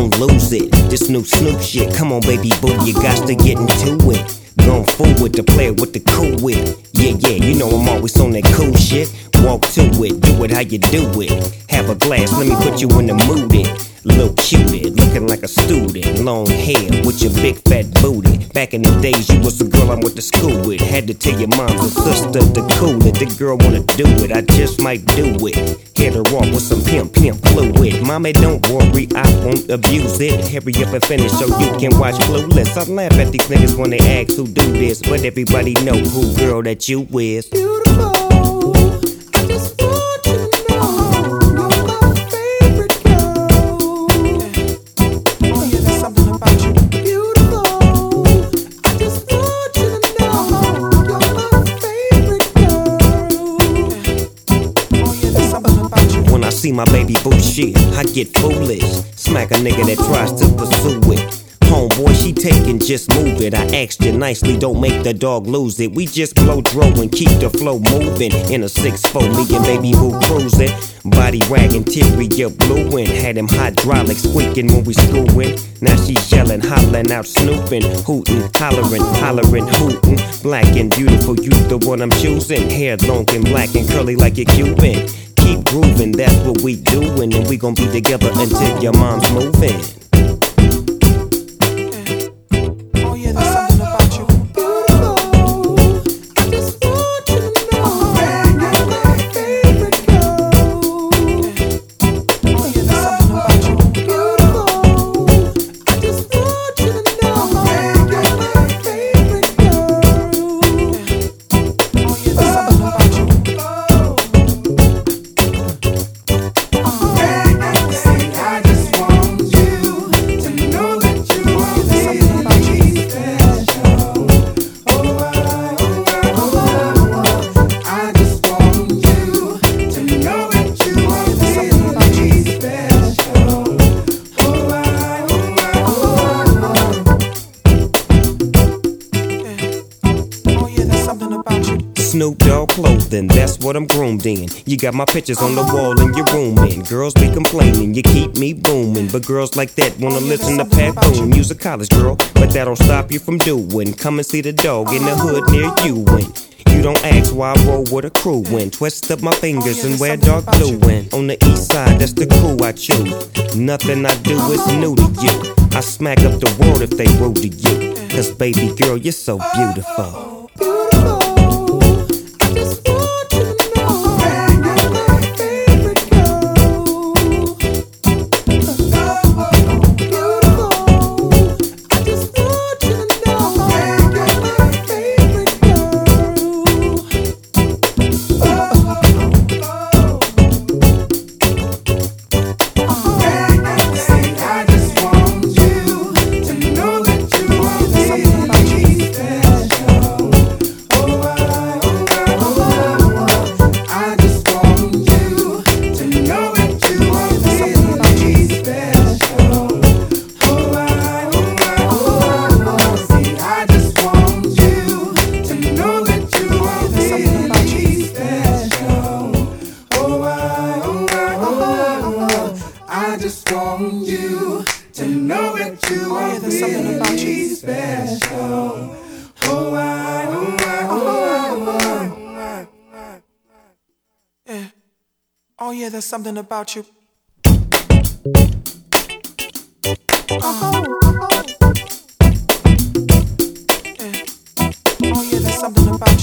don't lose it. This new Snoop shit, come on baby boo, you got to get into it. Going forward to play it with the cool wit. Yeah, you know I'm always on that cool shit. Walk to it, do it how you do it. Have a glass, let me put you in the mood it. Little cutie, looking like a student. Long hair with your big fat booty. Back in the days you was the girl I went to school with. Had to tell your mom and sister to cool it. The girl wanna do it, I just might do it. Hit her off with some pimp fluid. Mommy don't worry, I won't abuse it. Hurry up and finish so you can watch Clueless. I laugh at these niggas when they ask who do this, but everybody know who girl that you is. Beautiful, I just want you to know you're my favorite girl. Oh yeah, there's something about you. Beautiful, I just want you to know you're my favorite girl. Oh yeah, there's something about you. When I see my baby boo shit, I get foolish. Smack a nigga that tries to pursue it. Homeboy, she taking, just move it. I asked you nicely, don't make the dog lose it. We just blow dro and keep the flow moving. In a 6'4", me and baby boo cruising. Body wagging, interior blueing. Had them hydraulics squeaking when we screwing. Now she yelling, hollering out, snooping, hooting, hollering, hooting. Black and beautiful, you the one I'm choosing. Hair long and black and curly like a Cuban. Keep grooving, that's what we doing. And we gon' be together until your mom's moving. Snoop Dogg clothing, that's what I'm groomed in. You got my pictures on the wall in your room, and girls be complaining, you keep me booming. But girls like that wanna listen to Pat Boone. You's a college girl, but that don't stop you from doing. Come and see the dog in the hood near you. And you don't ask why I roll with a crew and twist up my fingers and wear dark blue. And on the east side, that's the crew I choose. Nothing I do is new to you. I smack up the world if they rude to you. Cause baby girl, you're so beautiful. I just want you to know that you are really special. Oh yeah, there's something about you. Oh yeah, there's something about you.